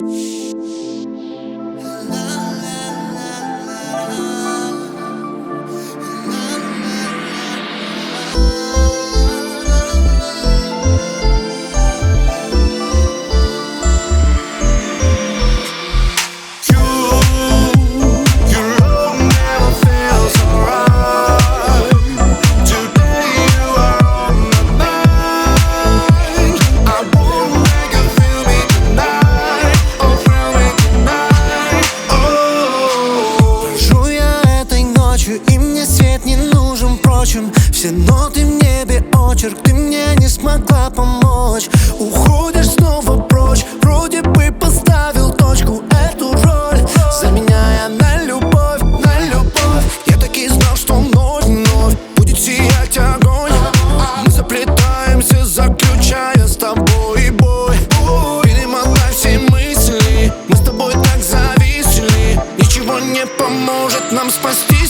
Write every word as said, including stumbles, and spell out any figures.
И мне свет не нужен, впрочем. Все ноты в небе очерк, ты мне не смогла помочь. Уходишь снова прочь, вроде бы поставил точку, эту роль заменяя на любовь, на любовь. Я так и знал, что вновь, вновь будет сиять огонь. Мы заплетаемся, заключая с тобой бой. Перемотай все мысли, мы с тобой так зависли. Ничего не поможет нам спасти